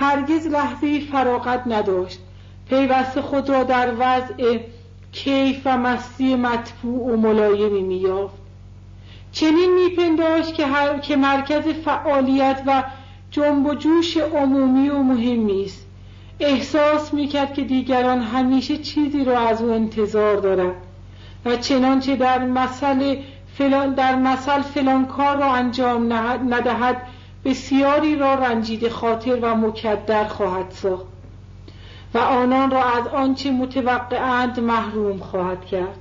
هرگز لحظه‌ای فراغت نداشت، پیوسته خود را در وضع کیف و مستی مطبوع و ملایمی می‌یافت. چنین می‌پنداشت که مرکز فعالیت و جنب و جوش عمومی و مهمی است. احساس می‌کرد که دیگران همیشه چیزی را از او انتظار دارند و چنانچه در مثل فلان کار را انجام ندهد بسیاری را رنجیده خاطر و مکدر خواهد ساخت و آنان را از آنچه متوقعند محروم خواهد کرد.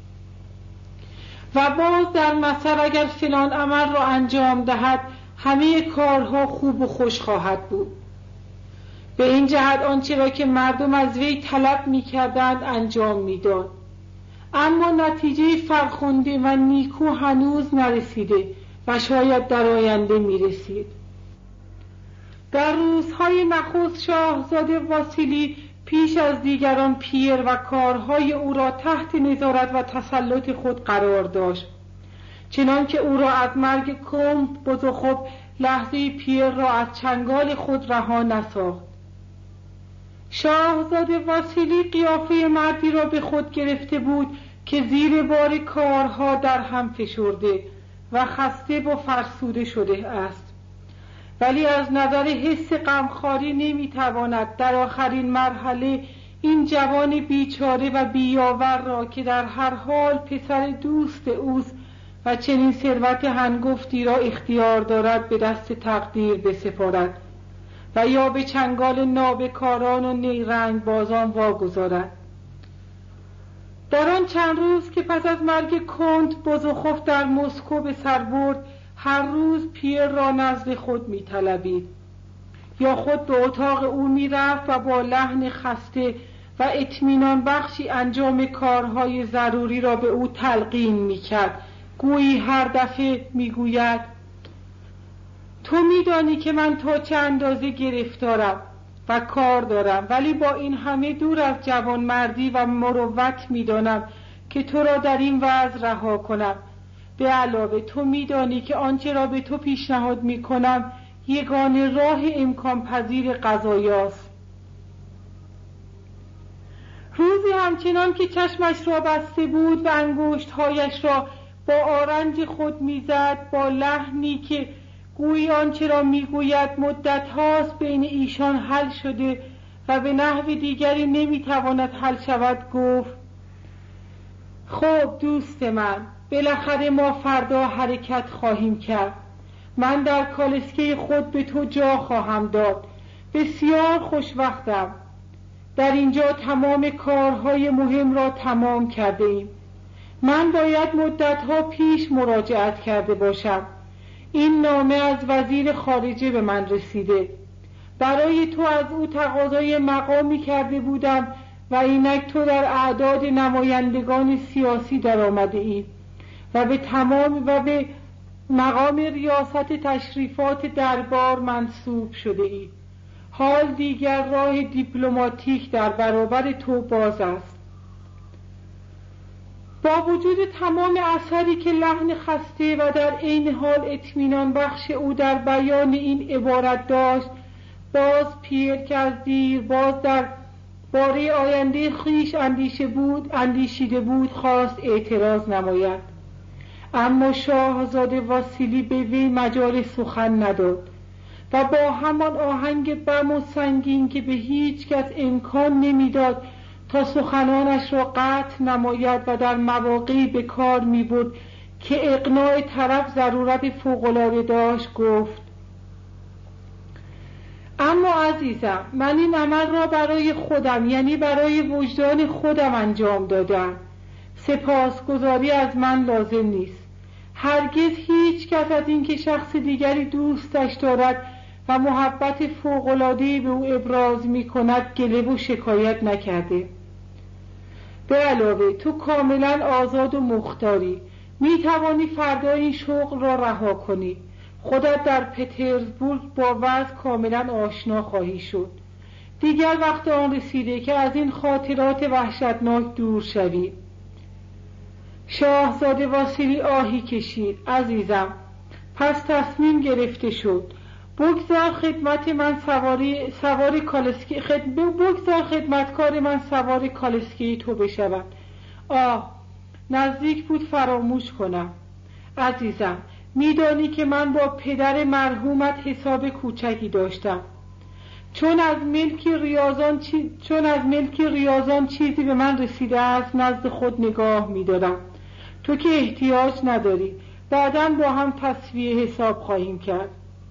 و باز در مثل اگر فلان عمل را انجام دهد همه کارها خوب و خوش خواهد بود. به این جهت آنچه را که مردم از وی طلب می‌کردند انجام می‌داد، اما نتیجه فرخنده و نیکو هنوز نرسیده و شاید در آینده می‌رسید. در روزهای نخست شاهزاده واسیلی پیش از دیگران پیر و کارهای او را تحت نظارت و تسلط خود قرار داشت، چنان که او را از مرگ کنت بزخوف لحظه پیر را از چنگال خود رها نساخت. شاهزاده واسیلی قیافه مردی را به خود گرفته بود که زیر بار کارها در هم فشرده و خسته و فرسوده شده است، ولی از نظر حس غمخواری نمیتواند در آخرین مرحله این جوان بیچاره و بیاور را که در هر حال پسر دوست اوست و چنین ثروت هنگفتی را اختیار دارد به دست تقدیر بسپارد و یا به چنگال نابکاران و نیرنگ بازان واگذارد. در آن چند روز که پس از مرگ کنت بزخوف در مسکو به سر برد، هر روز پیر را نزد خود می‌طلبید یا خود به اتاق او می‌رفت و با لحن خسته و اطمینان بخشی انجام کارهای ضروری را به او تلقین می‌کرد. گویی هر دفعه می‌گوید: تو می‌دانی که من تا چه اندازه گرفتارم و کار دارم، ولی با این همه دور از جوانمردی و مروت می‌دانم که تو را در این وضع رها کنم. به علاوه تو می‌دانی که آنچه را به تو پیشنهاد می‌کنم یگانه راه امکان پذیر قضایاست. روزی همچنان که چشمش را بسته بود و انگشت‌هایش را با آرنج خود می‌زد، با لحنی که گویی آنچه را می‌گوید مدت هاست بین ایشان حل شده و به نحو دیگری نمی‌تواند حل شود، گفت: خب دوست من، بالاخره ما فردا حرکت خواهیم کرد. من در کالسکه خود به تو جا خواهم داد. بسیار خوشوقتم. در اینجا تمام کارهای مهم را تمام کرده ایم. من باید مدتها پیش مراجعت کرده باشم. این نامه از وزیر خارجه به من رسیده. برای تو از او تقاضای مقامی کرده بودم و اینک تو در اعداد نمایندگان سیاسی در آمده ای و به مقام ریاست تشریفات دربار منصوب شده ای. حال دیگر راه دیپلماتیک در برابر تو باز است. با وجود تمام اثری که لحن خسته و در عین حال اطمینان بخش او در بیان این عبارت داشت، باز پیر که از دیر باز در باره آینده خویش اندیشیده بود خواست اعتراض نماید، اما شاهزاده واسیلی به وی مجال سخن نداد و با همان آهنگ بم و سنگین که به هیچ کس امکان نمیداد تا سخنانش را قطع نماید و در مواقعی به کار می‌برد که اقناع طرف ضرورت فوق‌العاده داشت، گفت: اما عزیزم، من این عمل را برای خودم، یعنی برای وجدان خودم انجام دادم. سپاسگزاری از من لازم نیست. هرگز هیچ کس از این که شخص دیگری دوستش دارد و محبت فوق‌العاده‌ای به او ابراز می‌کند گله و شکایت نکرده. به علاوه تو کاملا آزاد و مختاری. می‌توانی فردا این شغل را رها کنی. خودت در پترزبورگ با وضع کاملا آشنا خواهی شد. دیگر وقت آن رسیده که از این خاطرات وحشتناک دور شوی. شاهزاده واسیلی آهی کشید: عزیزم، پس تصمیم گرفته شد. بگذار خدمتکار من سوار کالسکه تو بشود. نزدیک بود فراموش کنم. عزیزم، میدانی که من با پدر مرحومت حساب کوچکی داشتم. چون از ملک ریاضان چیزی به من رسیده است نزد خود نگاه می‌دارم. تو که احتیاج نداری، بعداً با هم تسویه حساب خواهیم کرد.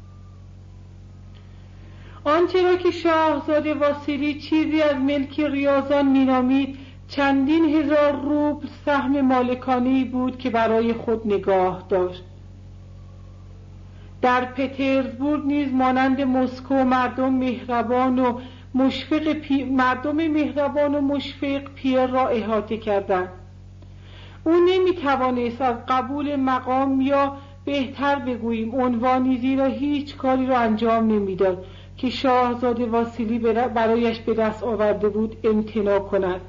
آنچه را که شاهزاده واسیلی چیزی از ملک ریاضان مینامید چندین هزار روبل سهم مالکانه‌ای بود که برای خود نگاه داشت. در پترزبورگ نیز مانند مسکو مردم مهربان و مشفق پیر را احاطه کردند. او نمی‌توانست از قبول مقام یا بهتر بگوییم عنوانی، زیرا هیچ کاری را انجام نمی‌داد که شاهزاده واسیلی برایش به دست آورده بود امتناع کند.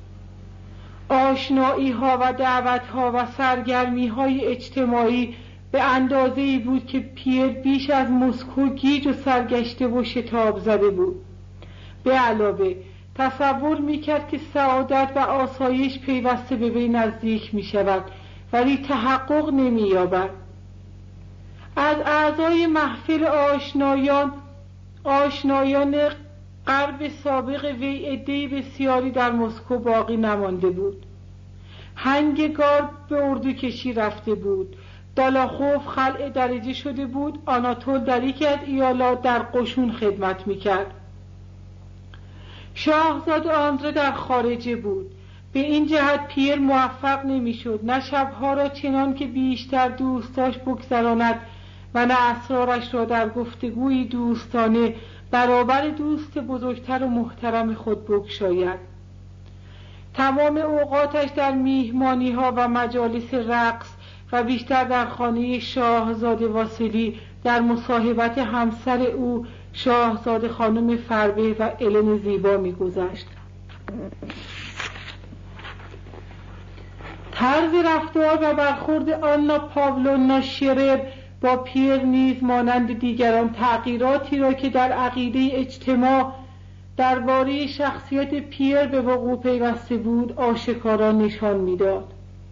آشنایی‌ها و دعوت‌ها و سرگرمی‌های اجتماعی به اندازه‌ای بود که پیر بیش از مسکو گیج و سرگشته و شتاب زده بود. به علاوه تصور می‌کرد که سعادت و آسایش پیوسته به وی نزدیک می‌شود ولی تحقق نمی‌یابد. از اعضای محفل آشنایان غرب سابق وی عده‌ای بسیاری در مسکو باقی نمانده بود. هنگگارد به اردوکشی رفته بود، دالاخوف خلع درجه شده بود، آناتول در یکی از ایالات در قشون خدمت میکرد. شاهزاده آندره در خارجه بود. به این جهت پیر موفق نمیشد نه شبها را چنان که بیشتر دوست داشت بگذراند و نه اسرارش را در گفتگوی دوستانه برابر دوست بزرگتر و محترم خود بگشاید. تمام اوقاتش در میهمانی‌ها و مجالس رقص و بیشتر در خانه شاهزاده واسیلی در مصاحبت همسر او شاهزاده خانم فربه و الن زیبا می‌گذشت. طرز رفتار و برخورد آنا پاولونا شرر با پیر نیز مانند دیگران تغییراتی را که در عقیده اجتماع درباره شخصیت پیر به وقوع پیوسته بود آشکارا نشان می‌داد.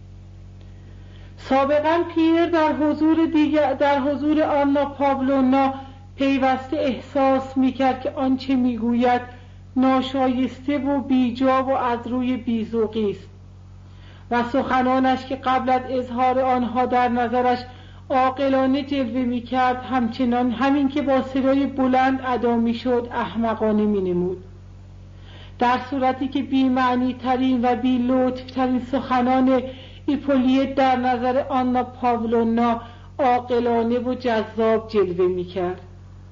سابقاً پیر در حضور آنا پاولونا پیوسته احساس می‌کرد که آنچه می‌گوید ناشایسته و بیجا و از روی بی‌ذوقی است و سخنانش که قبل از اظهار آنها در نظرش عاقلانه جلوه می‌کرد همین که با صدای بلند ادا می‌شد احمقانه می‌نمود، در صورتی که بی‌معنی ترین و بی‌لطف ترین سخنان ایپولیت در نظر آنا پاولونا عاقلانه و جذاب جلوه می‌کرد.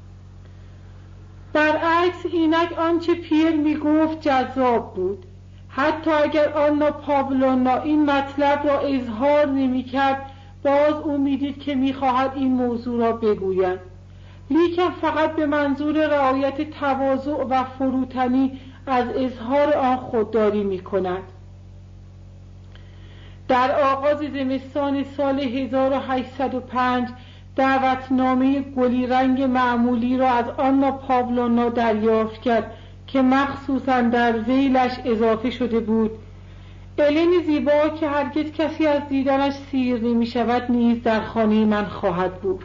برعکس اینک آنچه پیر می‌گفت جذاب بود. حتی اگر آنا پاولونا این مطلب را اظهار نمی‌کرد باز او می‌دید که می‌خواهد این موضوع را بگوید، لیکن فقط به منظور رعایت تواضع و فروتنی از اظهار آن خودداری می‌کند. در آغاز زمستان سال 1805 دعوتنامه گلی رنگ معمولی را از آنا پاولونا دریافت کرد که مخصوصاً در ذیلش اضافه شده بود: الن زیبا که هرگز کسی از دیدنش سیر نمی شود نیز در خانه من خواهد بود.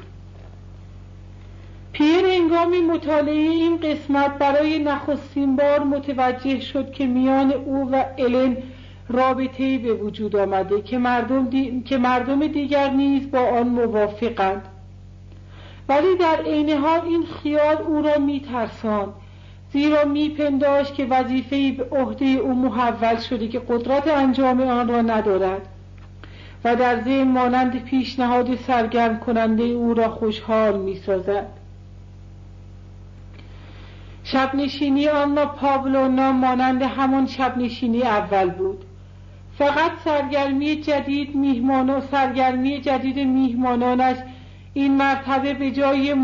پیر هنگام مطالعه این قسمت برای نخستین بار متوجه شد که میان او و الن رابطه‌ای به وجود آمده که مردم دیگر نیز با آن موافقند، ولی در عین حال این خیال او را می‌ترساند، زیرا میپنداشت که وظیفه‌ای به عهده او محول شده که قدرت انجام آن را ندارد و در ذهن مانند پیشنهاد سرگرم کننده او را خوشحال می‌سازد. شبنشینی آنا پاولونا مانند همان شبنشینی اول بود، فقط سرگرمی جدید میهمانانش این مرتبه به جای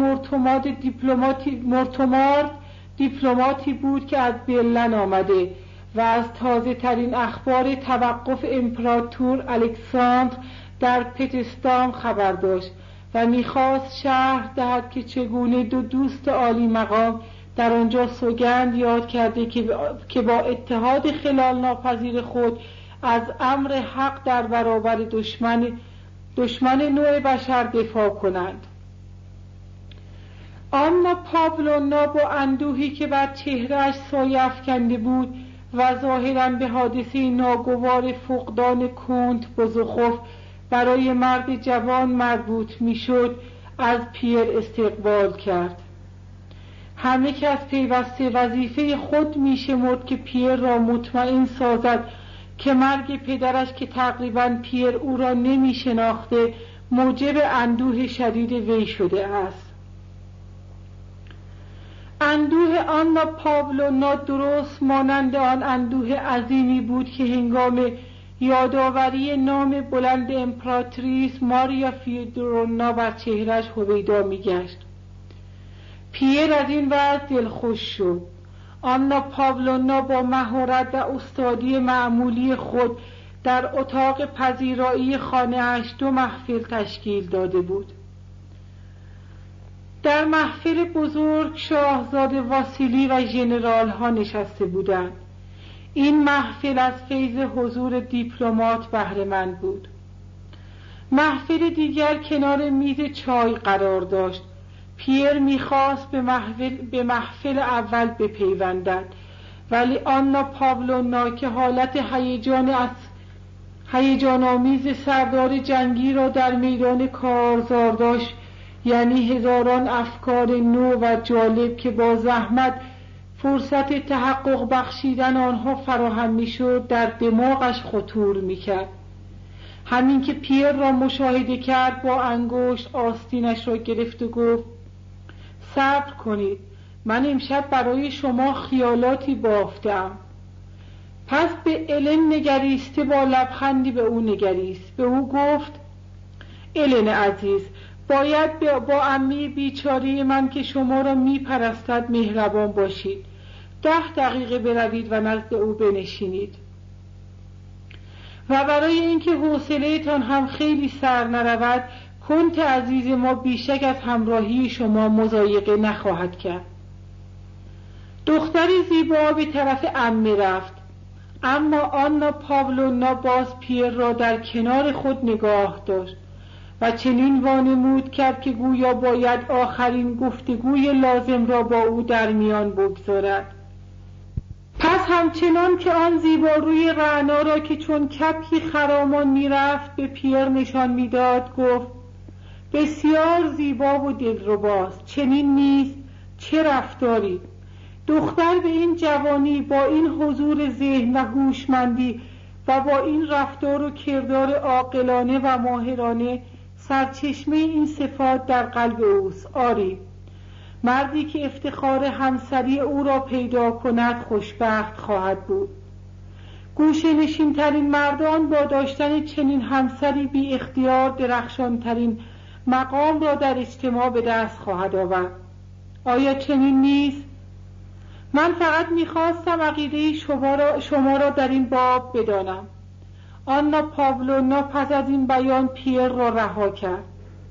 دیپلماتی بود که از برلین آمده و از تازه ترین اخبار توقف امپراتور الکساندر در پتسدام خبر داشت و می‌خواست شرح دهد که چگونه دو دوست عالی مقام در آنجا سوگند یاد کرده که با اتحاد خلال ناپذیر خود از امر حق در برابر دشمن نوع بشر دفاع کنند. آنا پاولونا با اندوهی که بر چهرهش سایه افکنده بود و ظاهراً به حادثه ناگوار فقدان کنت بزخوف برای مرد جوان مربوط میشد از پیر استقبال کرد. همه کس پیوسته وظیفه خود میشمرد که پیر را مطمئن سازد که مرگ پدرش که تقریباً پیر او را نمیشناخته موجب اندوه شدید وی شده است. اندوه آنا پاولونا درست مانند آن اندوه عظیمی بود که هنگام یادآوری نام بلند امپراتریس ماریا فیودورونا بر چهرهش هویدا می‌گشت. پیر از این وضع دلخوش شد. آنا پاولونا با مهارت و استادی معمولی خود در اتاق پذیرایی خانه‌اش 2 محفل تشکیل داده بود. در محفل بزرگ شاهزاده واسیلی و ژنرال ها نشسته بودند. این محفل از فیض حضور دیپلمات بهره مند بود. محفل دیگر کنار میز چای قرار داشت. پیر میخواست به محفل اول بپیوندد، ولی آنا پاولونا که حالت هیجان آمیز سردار جنگی را در میدان کارزار داشت، یعنی هزاران افکار نو و جالب که با زحمت فرصت تحقق بخشیدن آنها فراهم میشد، در دماغش خطور میکرد. همین که پیر را مشاهده کرد با انگشت آستینش را گرفت و گفت: صبر کنید، من امشب برای شما خیالاتی بافتم. پس به الن نگریسته با لبخندی به او نگریست. به او گفت: الن عزیز، باید با عمه بیچاره من که شما را میپرستد مهربان باشید. 10 دقیقه بروید و نزد او بنشینید. و برای اینکه حوصله‌تان هم خیلی سر نرود، کنت عزیز ما بیشک از همراهی شما مضایقه نخواهد کرد. دختر زیبا به طرف عمه رفت، اما آنا پاولونا باز پیر را در کنار خود نگاه داشت و چنین وانمود کرد که گویا باید آخرین گفتگوی لازم را با او در میان بگذارد. پس همچنان که آن زیباروی رعنا را که چون کبکی خرامان میرفت به پیر نشان میداد، گفت: بسیار زیبا و دلرباست، چنین نیست؟ چه رفتاری! دختر به این جوانی با این حضور ذهن و هوشمندی و با این رفتار و کردار عاقلانه و ماهرانه سرچشمه این صفات در قلب اوست. آری، مردی که افتخار همسری او را پیدا کند خوشبخت خواهد بود. گوشه نشین ترین مردان با داشتن چنین همسری بی اختیار درخشان ترین مقام را در اجتماع به دست خواهد آورد. آیا چنین نیست؟ من فقط میخواستم عقیده شما را در این باب بدانم. آنا پاولونا پس از این بیان پیر را رها کرد.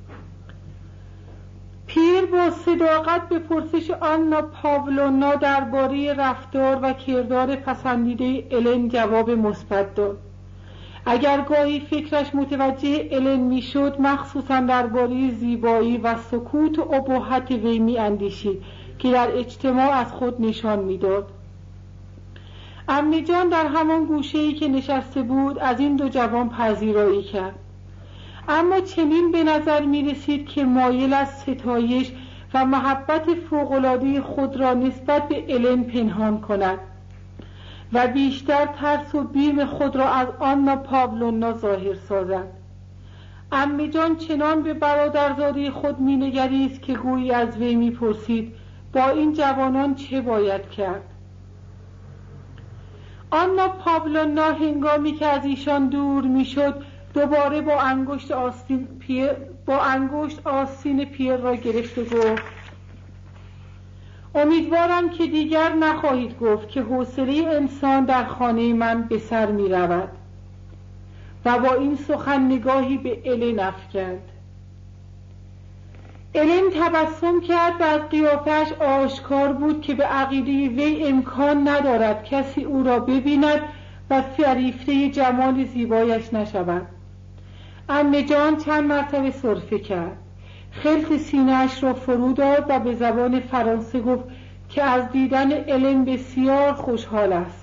پیر با صداقت به پرسش آنا پاولونا درباره رفتار و کردار پسندیده الن جواب مثبت داد. اگر گاهی فکرش متوجه الن میشد، مخصوصا درباره زیبایی و سکوت و اباحت وی میاندیشید که در اجتماع از خود نشان میداد. عمه جان در همان گوشه‌ای که نشسته بود از این 2 جوان پذیرایی کرد، اما چنین به نظر می رسید که مایل از ستایش و محبت فوق‌العاده خود را نسبت به الن پنهان کند و بیشتر ترس و بیم خود را از آنا پاولونا ظاهر سازد. عمه جان چنان به برادرزاده خود می نگریست که گویی از وی می پرسید: با این جوانان چه باید کرد؟ آنا پاولونا هنگامی که از ایشان دور می شد دوباره با انگشت آستین پیر را گرفت و گفت: امیدوارم که دیگر نخواهید گفت که حوصله انسان در خانه من به سر می رود. و با این سخن نگاهی به الن افکند. الن تبسم کرد و از قیافه‌اش آشکار بود که به عقیده وی امکان ندارد کسی او را ببیند و فریفته جمال زیبایش نشود. عمه جان چند مرتبه سرفه کرد، خلط سینه‌اش را فرو داد و به زبان فرانسه گفت که از دیدن الن بسیار خوشحال است.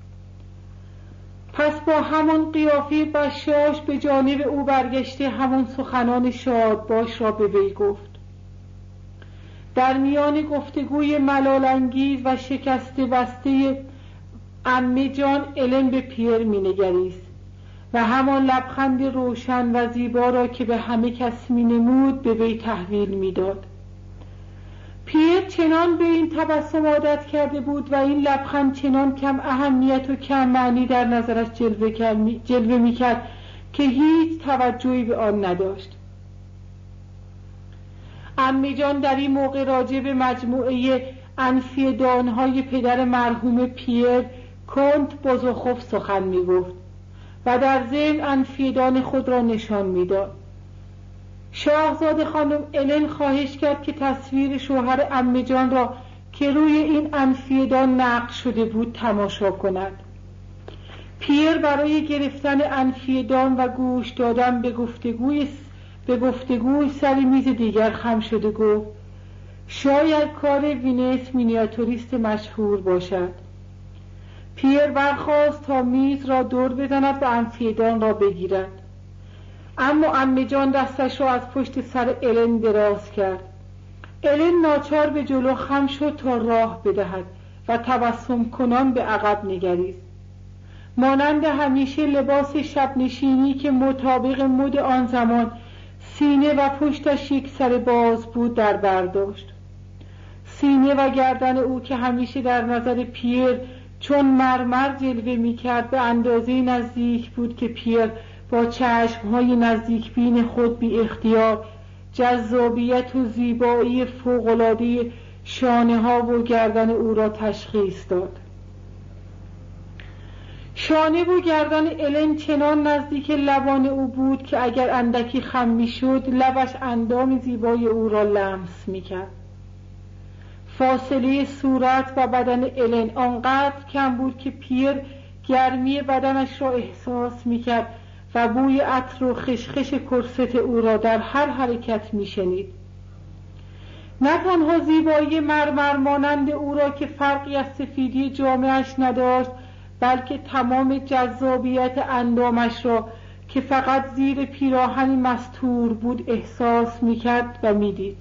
پس با همان قیافه بشاش به جانب او برگشته همان سخنان شادباش را به وی گفت. در میان گفتگوی ملال‌انگیز و شکسته بسته عمه جان الن به پیر می‌نگریست و همان لبخند روشن و زیبا را که به همه کس می‌نمود به وی تحویل می‌داد. پیر چنان به این تبسم عادت کرده بود و این لبخند چنان کم اهمیت و کم معنی در نظرش جلوه می‌کرد که هیچ توجهی به آن نداشت. عمه جان در این موقع راجع به مجموعه انفیدان‌های پدر مرحوم پیر کنت بزوخوف سخن می‌گفت و در ذهن انفیدان خود را نشان می‌داد. شاهزاده خانم الن خواهش کرد که تصویر شوهر عمه جان را که روی این انفیدان نقش شده بود تماشا کند. پیر برای گرفتن انفیدان و گوش دادن به گفتگوی سر میز دیگر خم شده گفت شاید کار وینس مینیاتوریست مشهور باشد. پیر برخاست تا میز را دور بزند و انفیدان را بگیرد، اما عمه جان دستش را از پشت سر الن دراز کرد. الن ناچار به جلو خم شد تا راه بدهد و تبسم کنان به عقب نگریست. مانند همیشه لباس شب نشینی که مطابق مد آن زمان سینه و پشتش یک سر باز بود در برداشت. سینه و گردن او که همیشه در نظر پیر چون مرمر جلوه می‌کرد به اندازه نزدیک بود که پیر با چشم‌های نزدیک بین خود بی اختیار جذابیت و زیبایی فوق‌العاده شانه‌ها و گردن او را تشخیص داد. شانه و گردن الن چنان نزدیک لبان او بود که اگر اندکی خم می‌شد لبش اندام زیبای او را لمس می‌کرد. فاصله صورت و بدن الن آنقدر کم بود که پیر گرمی بدنش را احساس می‌کرد و بوی عطر و خشخش کرست او را در هر حرکت می‌شنید. نه تنها زیبایی مرمر مانند او را که فرقی از سفیدی جامه‌اش نداشت، بلکه تمام جذابیت اندامش را که فقط زیر پیراهنی مستور بود احساس می‌کرد و می‌دید.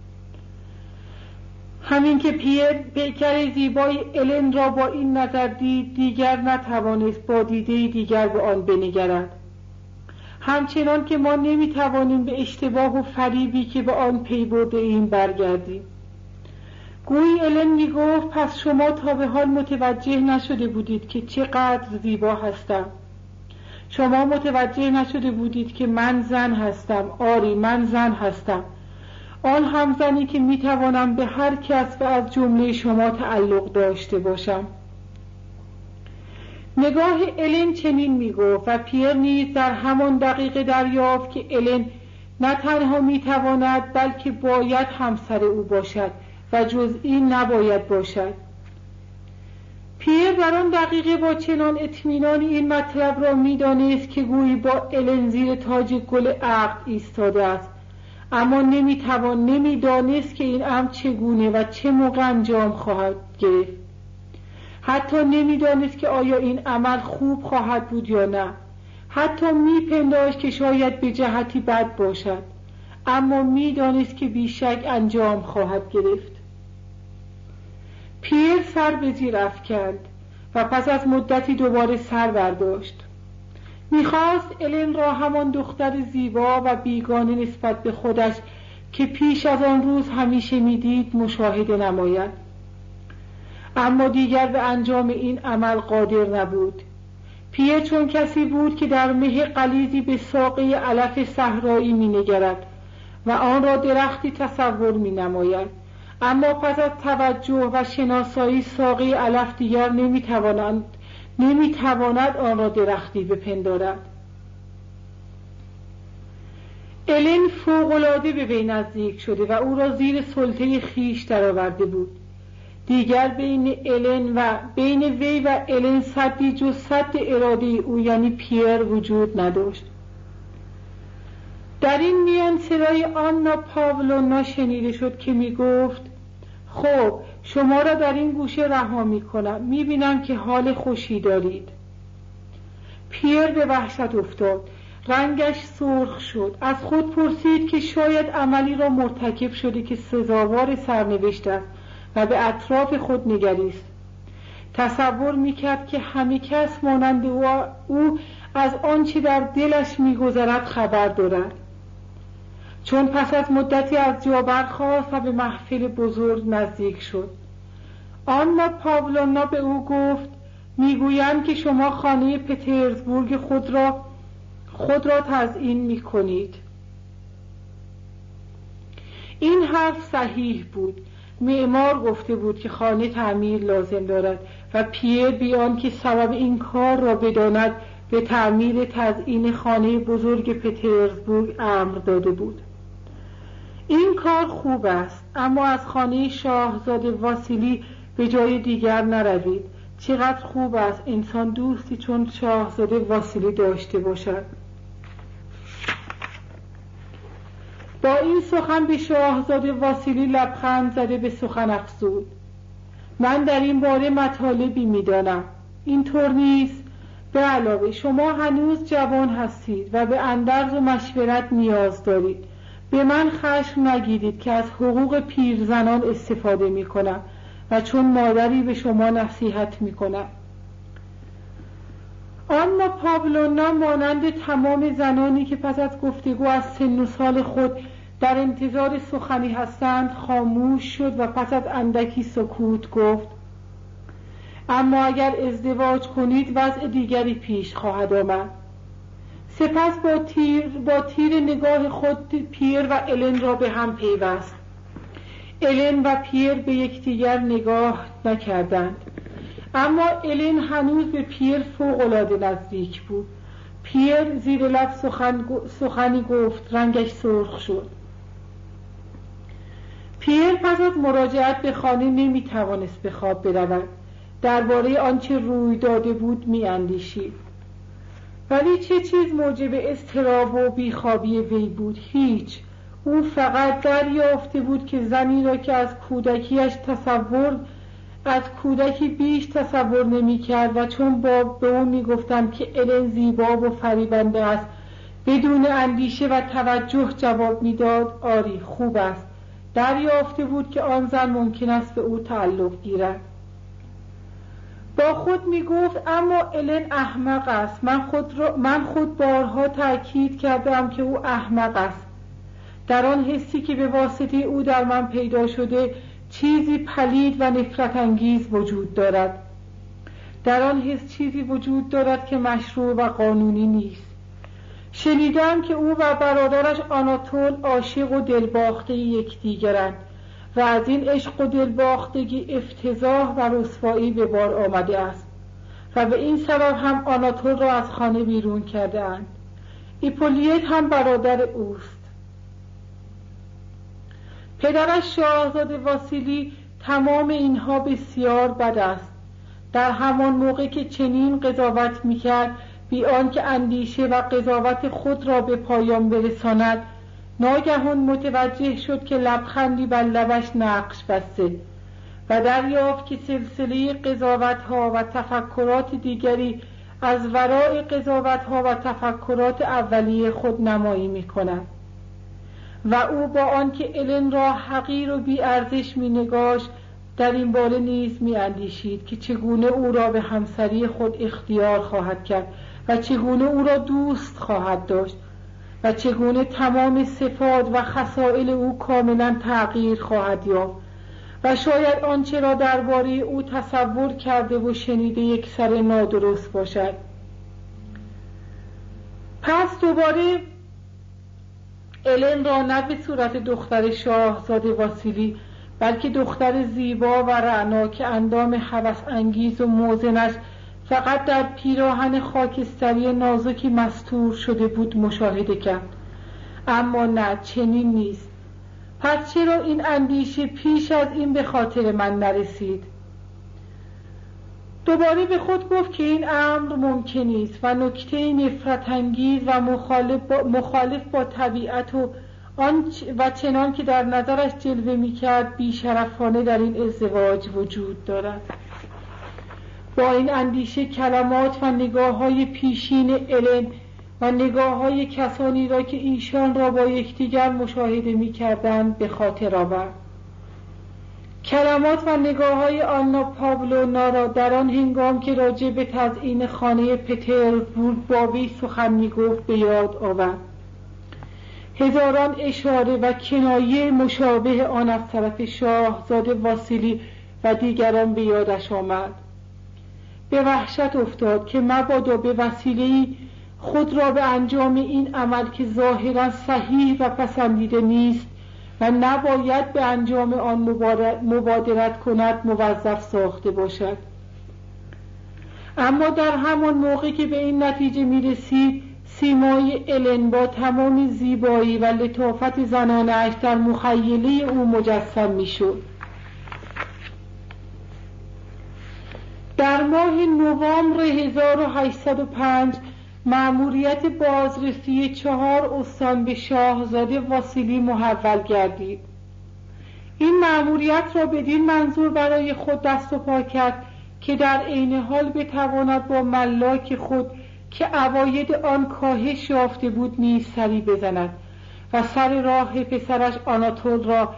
همین که پیر پیکر زیبای الن را با این نظر دید دیگر نتوانست با دیده دیگر به آن بنگرد. همچنان که ما نمیتوانیم به اشتباه و فریبی که به آن پی برده ایم برگردیم. گویی الن میگفت پس شما تا به حال متوجه نشده بودید که چقدر زیبا هستم. شما متوجه نشده بودید که من زن هستم. آری من زن هستم، آن هم زنی که میتوانم به هر کس و از جمله شما تعلق داشته باشم. نگاه الن چنین میگفت و پیر نیز در همان دقیقه دریافت که الن نه تنها میتواند بلکه باید همسر او باشد و جز این نباید باشد. پیر در آن دقیقه با چنان اطمینانی این مطلب را میدانست که گویی با الن زیر تاج گل عقد ایستاده است، اما نمیدانست که این امر چگونه و چه موقع انجام خواهد گرفت. حتی نمیدانست که آیا این عمل خوب خواهد بود یا نه. حتی میپنداشت که شاید به جهتی بد باشد، اما میدانست که بیشک انجام خواهد گرفت. پیر سر به زیر افکند و پس از مدتی دوباره سر برداشت. میخواست الن را همان دختر زیبا و بیگانه نسبت به خودش که پیش از آن روز همیشه میدید مشاهده نماید، اما دیگر به انجام این عمل قادر نبود. پیر چون کسی بود که در مه غلیظی به ساقه علف صحرایی مینگرد و آن را درختی تصور مینماید، اما پس از توجه و شناسایی ساقه علف دیگر نمیتواند آن را درختی بپندارد. الن فوق‌العاده به وی نزدیک شده و او را زیر سلطه خیش درآورده بود. دیگر بین وی و الن سدی جز سد اراده او یعنی پیر وجود نداشت. در این میان صدای آنا پاولونا شنیده شد که می گفت خب شما را در این گوشه رها می کنم، می بینم که حال خوشی دارید. پیر به وحشت افتاد، رنگش سرخ شد، از خود پرسید که شاید عملی را مرتکب شده که سزاوار سرنوشت است و به اطراف خود نگریست. تصور میکرد که همه کس مانند او از آنچه در دلش میگذرد خبر دارد. چون پس از مدتی از جا برخاست و به محفل بزرگ نزدیک شد، آنا پاولونا به او گفت میگویند که شما خانه پترزبورگ خود را تزیین میکنید. این حرف صحیح بود. معمار گفته بود که خانه تعمیر لازم دارد و پیر بی آنکه سبب این کار را بداند به تعمیر تزیین خانه بزرگ پترزبورگ امر داده بود. این کار خوب است، اما از خانه شاهزاده واسیلی به جای دیگر نروید. چقدر خوب است انسان دوستی چون شاهزاده واسیلی داشته باشد. با این سخن به شاهزاده واسیلی لبخند زده به سخن افزود. من در این باره مطالبی می‌دانم. اینطور نیست؟ به علاوه شما هنوز جوان هستید و به اندرز و مشورت نیاز دارید. به من خشم نگیرید که از حقوق پیرزنان استفاده می‌کنم و چون مادری به شما نصیحت می‌کنم. آنا پاولونا مانند تمام زنانی که پس از گفتگو از سن و سال خود در انتظار سخنی هستند خاموش شد و پس از اندکی سکوت گفت اما اگر ازدواج کنید وضع دیگری پیش خواهد آمد. سپس با تیر نگاه خود پیر و الن را به هم پیوست. الن و پیر به یکدیگر نگاه نکردند، اما الن هنوز به پیر فوق‌العاده نزدیک بود. پیر زیر لب سخنی گفت، رنگش سرخ شد. پیر پس از مراجعت به خانه نمیتوانست به خواب برود. درباره آنچه روی داده بود میاندیشید. ولی چه چیز موجب اضطراب و بیخوابی وی بود؟ هیچ. او فقط دریافته بود که زنی را که از کودکی بیش تصور نمی کرد و چون به او می گفتند که الن زیبا و فریبنده است بدون اندیشه و توجه جواب می داد آری خوب است. دریافته بود که آن زن ممکن است به او تعلق گیرد. با خود می گفت اما الن احمق است. من خود بارها تأکید کردم که او احمق است. در آن حسی که به واسطه او در من پیدا شده چیزی پلید و نفرت انگیز وجود دارد. در آن حس چیزی وجود دارد که مشروع و قانونی نیست. شنیدم که او و برادرش آناتول عاشق و دلباخته یکدیگرند و از این عشق و دلباختگی افتضاح و رسوایی به بار آمده است و به این سبب هم آناتول را از خانه بیرون کرده اند. ایپولیت هم برادر اوست. پدرش شاهزاده واسیلی تمام اینها بسیار بد است. در همان موقع که چنین قضاوت می‌کرد بی آنکه اندیشه و قضاوت خود را به پایان برساند ناگهان متوجه شد که لبخندی بر لبش نقش بسته و دریافت که سلسله قضاوت‌ها و تفکرات دیگری از وراء قضاوت‌ها و تفکرات اولیه خود نمایی می‌کند و او با آنکه الن را حقیر و بی ارزش می‌نگاشت در این باره نیز می‌اندیشید که چگونه او را به همسری خود اختیار خواهد کرد و چگونه او را دوست خواهد داشت و چگونه تمام صفات و خصائل او کاملا تغییر خواهد یافت و شاید آنچه را درباره او تصور کرده و شنیده یک سر نادرست باشد. پس دوباره الن را نه به صورت دختر شاهزاده واسیلی بلکه دختر زیبا و رعنا که اندام هوس انگیز و موزنش فقط در پیراهن خاکستری نازکی مستور شده بود مشاهده کرد. اما نه، چنین نیست. پس چرا این اندیشه پیش از این به خاطر من نرسید؟ دوباره به خود گفت که این امر ممکن است و نکته نفرت انگیز و مخالف با طبیعت و چنان که در نظرش جلوه می‌کرد بی‌شرفانه در این ازدواج وجود دارد. با این اندیشه کلمات و نگاه‌های پیشین الن و نگاه‌های کسانی را که ایشان را با یکدیگر مشاهده می‌کردند به خاطر آورد. کلمات و نگاه‌های آنا پاولونا را در آن هنگام که راجع به تزیین خانه پترزبورگ با وی سخن می‌گفت به یاد آورد. هزاران اشاره و کنایه مشابه آن از طرف شاهزاده واسیلی و دیگران به یادش آمد. به وحشت افتاد که مبادا به وسیله‌ای خود را به انجام این عمل که ظاهراً صحیح و پسندیده نیست و نباید به انجام آن مبادرت کند موظف ساخته باشد. اما در همان موقع که به این نتیجه می رسید، سیمای الن با تمام زیبایی و لطافت زنانه‌اش در مخیله او مجسم می شد. در ماه نوامبر 1805 مأموریت بازرسی 4 استان به شاهزاده واسیلی محول گردید. این مأموریت را بدین منظور برای خود دست و پا کرد که در عین حال بتواند با ملاک خود که عواید آن کاهش یافته بود نیز سری بزند و سر راه پسرش آناتول را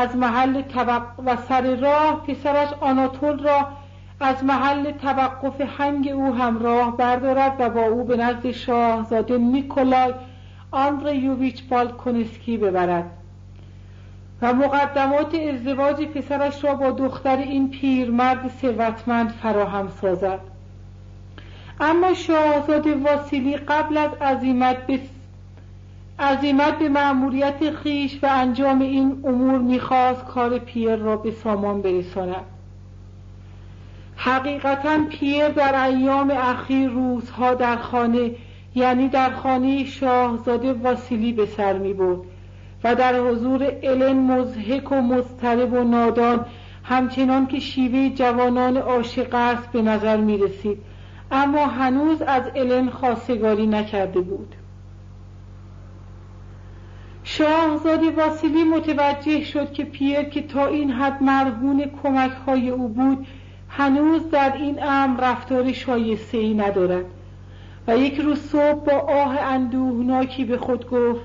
از محل توقف هنگ او همراه بردارد و با او به نزد شاهزاده نیکولای آندریویچ بالکونسکی ببرد و مقدمات ازدواج پسرش را با دختر این پیرمرد ثروتمند فراهم سازد. اما شاهزاده واسیلی قبل از عزیمت به مأموریت خویش و انجام این امور می‌خواست کار پیر را به سامان برساند. حقیقتاً پیر در ایام اخیر روزها در خانه، یعنی در خانه شاهزاده واسیلی به سر می‌برد و در حضور الن مضحک و مضطرب و نادان، همچنان که شیوه جوانان عاشق است به نظر می‌رسید، اما هنوز از الن خواستگاری نکرده بود. شاهزاده واسیلی متوجه شد که پیر که تا این حد مرهون کمک‌های او بود هنوز در این امر رفتار شایسته‌ای ندارد و یک روز صبح با آه اندوهناکی به خود گفت: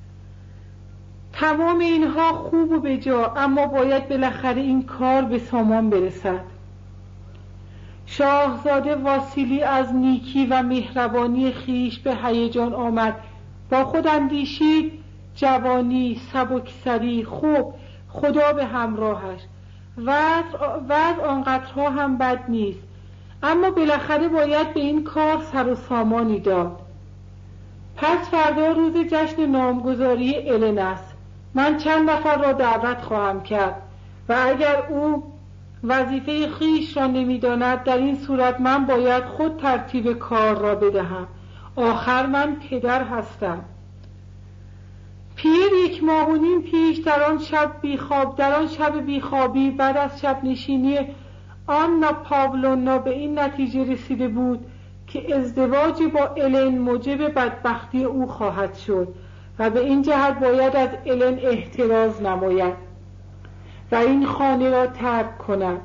تمام اینها خوب و بجا، اما باید بالاخره این کار به سامان برسد. شاهزاده واسیلی از نیکی و مهربانی خیش به هیجان آمد. با خود اندیشید: جوانی، سبکسری، خوب، خدا به همراهش، وضع آنقدرها هم بد نیست، اما بالاخره باید به این کار سر و سامانی داد. پس فردا روز جشن نامگذاری الن است. من چند نفر را دعوت خواهم کرد و اگر او وظیفه خیش را نمی‌داند، در این صورت من باید خود ترتیب کار را بدهم. آخر من پدر هستم. پیر 1 ماه و نیم پیش در آن شب بیخوابی بعد از شب نشینی آنا پاولونا به این نتیجه رسیده بود که ازدواج با الن موجب بدبختی او خواهد شد و به این جهت باید از الن احتراز نماید و این خانه را ترک کند.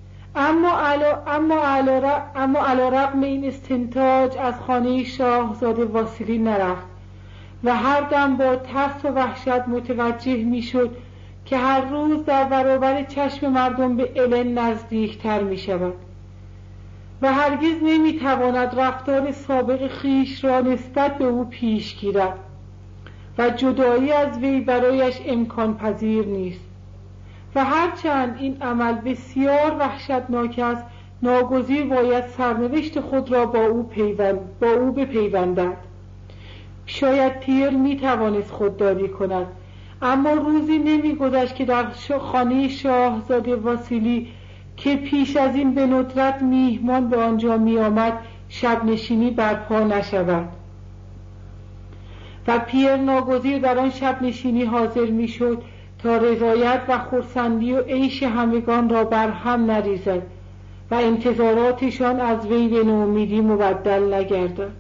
اما علی‌رغم این استنتاج از خانه شاهزاده واسیلی نرفت و هر دم با ترس و وحشت متوجه می‌شد که هر روز در برابر چشم مردم به الن نزدیکتر می‌شود و هرگز نمی‌تواند رفتار سابق خیش را نسبت به او پیش گیرد و جدایی از وی برایش امکان پذیر نیست و هرچند این عمل بسیار وحشتناک است، ناگزیر باید سرنوشت خود را با او بپیوندد. شاید پیر میتوانست خودداری کند، اما روزی نمیگذشت که در خانه شاهزاده واسیلی که پیش از این به ندرت میهمان به آنجا میآمد شب نشینی برپا نشود و پیر ناگزیر در آن شب نشینی حاضر میشد تا رضایت و خرسندی و عیش همگان را بر هم نریزد و انتظاراتشان از وی به نومیدی مبدل نگردد.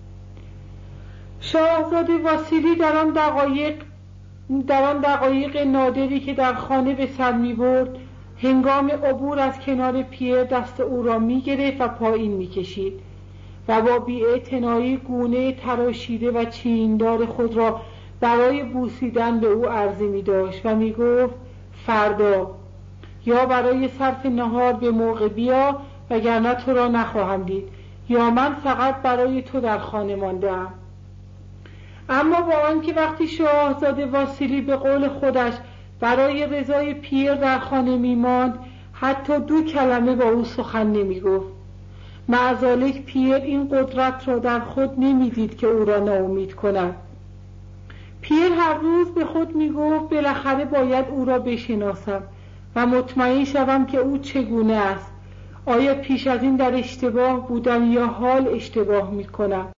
شاهزاده واسیلی در آن دقایق نادری که در خانه به سر می برد، هنگام عبور از کنار پیر دست او را می گرفت و پایین می کشید و با بی‌اعتنایی گونه تراشیده و چیندار خود را برای بوسیدن به او عرضه می داشت و می گفت فردا یا برای صرف نهار به موقع بیا وگرنه تو را نخواهم دید، یا من فقط برای تو در خانه مانده‌ام. اما با آنکه وقتی شاهزاده واسیلی به قول خودش برای رضای پیر در خانه می‌ماند حتی 2 کلمه با او سخن نمی‌گفت. معذالک پیر این قدرت را در خود نمی‌دید که او را ناامید کند. پیر هر روز به خود می‌گفت بالاخره باید او را بشناسم و مطمئن شوم که او چگونه است. آیا پیش از این در اشتباه بودم یا حال اشتباه می‌کنم؟